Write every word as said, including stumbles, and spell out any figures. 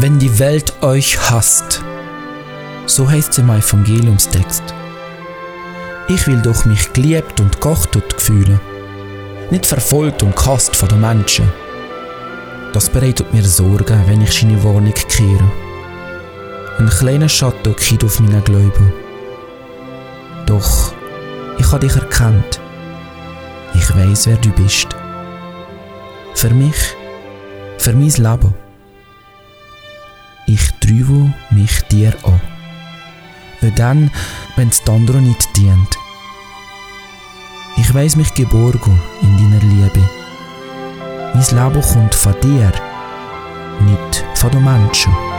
Wenn die Welt euch hasst, so heißt es im Evangeliumstext. Ich will doch mich geliebt und geachtet fühlen, nicht verfolgt und gehasst von den Menschen. Das bereitet mir Sorgen, wenn ich seine Warnung kehre. Ein kleiner Schatten geht auf meine Gläubigen. Doch ich habe dich erkannt. Ich weiss, wer du bist. Für mich, für mein Leben. Ich treibe mich dir an. Auch dann, wenn es den anderen nicht dient. Ich weiss mich geborgen in deiner Liebe. Mein Leben kommt von dir, nicht von den Menschen.